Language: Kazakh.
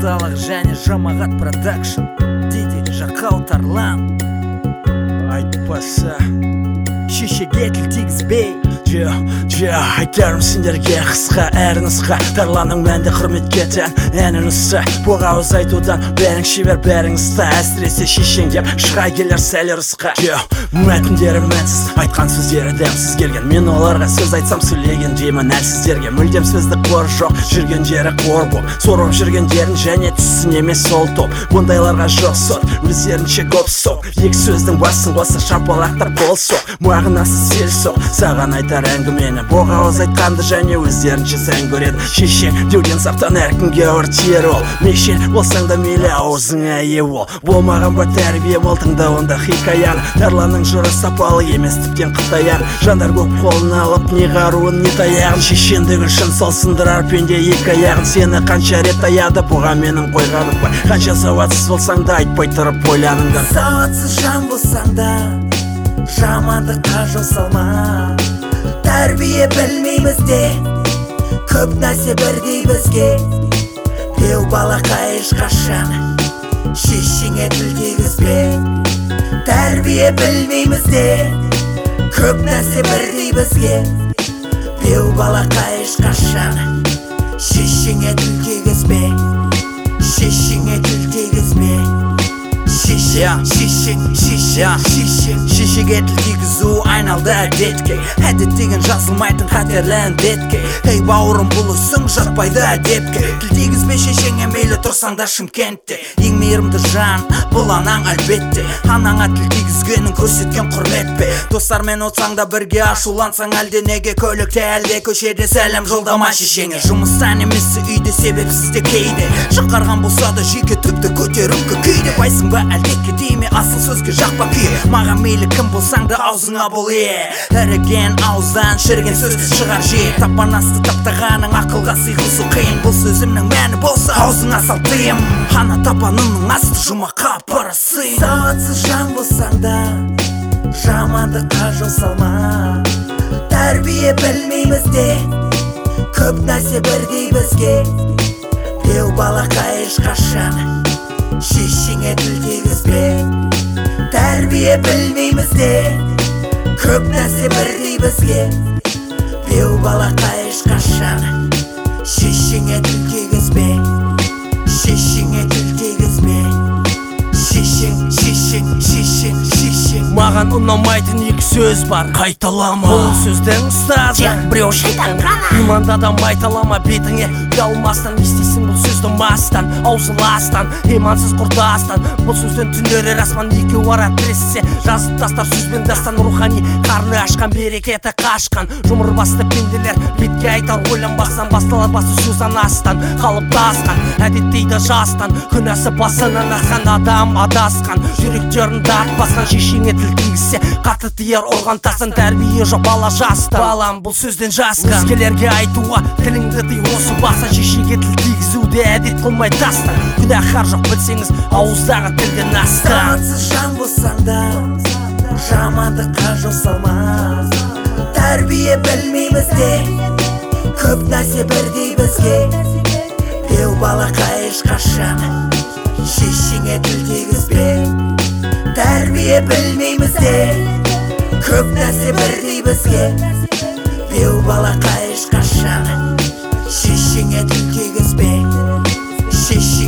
орталық және жамағат продакшн. Диди Жақау Тарлан. Айтпаса шешеге тіл тигізбей. Айтарым сендерге қысқа әр нұсқа. Тарланның мәнді құрметке тән әні нұсқа. Боқ ауыз айтудан бәрің шебер бәрің ұста. Әсіресе шешең деп шыға келер сәл ұрысқа. Мәтіндері мәнсіз, айтқан сөздері дәмсіз келген. Мен оларға сөз айтсам сөйлеген деймін әлсіздерге. Мүлдем сөздік қор жоқ, жүрген жері қор боп. Сорып жүргендерін және түссін емес сол топ. Бұндайларға жоқ сот, өздерінше көп соқ. Екі сөздің басын қоса шапалақтар бол соқ. Мағынасы сел соқ, саған айтар әңгімені. Боқ ауыз айтқанды және өздерінше сән көреді. Шешең деуден сақтан әркімге өртер ол. Мешел болсаң да мейлі аузыңа ие ол. Болмаған ба тәрбие бол тыңдауында хикаян. Тарланның жыры сапалы емес тіптен қытаян. Жандар көп қолын алып не қаруын не таяғын. Шешендігі үшін сол сындырар пенде екі аяғын. Сені қанша рет аяды бұға менің қойғаным бар. Қанша сауатсыз болсаң да айтпай тұрып ойланыңдар. Сауатсыз жан болсаң да жамандыққа жол салма. Тәрбие білмейміз де көп нәрсе бірдей бізге. Беу балақай ешқашан шешеңе тіл тигізбе. Тәрбие білмейміз де көп нәрсе бірдей бізге. Беу балақай ешқашан шешеңе тіл тигізбе. Шешеңе тіл тигізбе. Шешеге тіл тигізу айналды әдетке. Әдет деген жазылмайтын қатерлі әндетке. Ей бауырым бұл ісің жатпайды әдепке. Тіл тигізбе шешеңе мейлі тұрсаң да Шымкентте. Ең мейірімді жан бұл анаң әлбетте. Анаңа тіл тигізгенің көрсеткен құрмет пе. Достармен отсаң да бірге ашулансаң әлде неге. Көлікте әлде көшеде сәлем жолдама шешеңе. Жұмыстан емесі үйде себепсізде кейде. Шықарған болса да жеке тіпті көтеріңкі кейде. Байсың ба әлдекке дейме асыл сөзге жақпа күйе. Маған мейлі кім болсаң да аузыңа бол е. Іріген ауыздан шірген сөз шығар же. Тапанасты таптағаның ақылға сыйғызу қиын. Бұл сөзімнің мәні болса аузыңа сал тыйым. Ана табаныңның асты жұмаққа парасың. Сауатсыз жан болсаң да жамандыққа жол салма. Тәрбие білмейміз де көп нәрсе бірдей бізге. Беу балақай ешқашан шешеңе тіл тигізбе. Тәрбие білмейміз де көп нәрсе бірдей бізге. Беу балақай ешқашан шешеңе тіл тигізбе. Шешеңе тіл тигізбе. Шешең Маған ұнамайтын екі сөз бар, қайталама. Бұл сөздің ұстазы біреу шайтан ғана. Иманда да майталама бетіңе ұялмастан. Естейсің бұл сөзді мастан, аузы ластан, имансыз құрдастан. Бұл сөзден түндері расман екеу ара тірессе. Жазып тастар сөзбен дастан, рухани қарны ашқан, берекеті қашқан. Жұмыр басты пенделер бетке айтар ойланбастан. Басталар басы сөз анастан, қалыптасқан. Әдеттейді жастан, күнәсі басынан асқан. Адам адасқан, жүректерін дат басқан. Шешеңе тіл тигізсе қатты тияр ұрған тасын. Тәрбие жоқ бала жасты, балам бұл сөзден жасқа. Өзгелерге айтуға тіліңді тый осы баса. Шешеге тіл тигізуде әдет қылмай тастан. Күнәһар жоқ білсеңіз ауыздағы тілден астан. Сауатсыз жан болсаң да жамандыққа жол салма. Тәрбие білмейміз де көп нәрсе бірдей бізге. Беу балақай ешқашан шешеңе тіл тигізбе. Тәрбие білмейміз де көп нәрсе бірдей бізге. Беу балақай ешқашан шешеңе тіл тигізбе.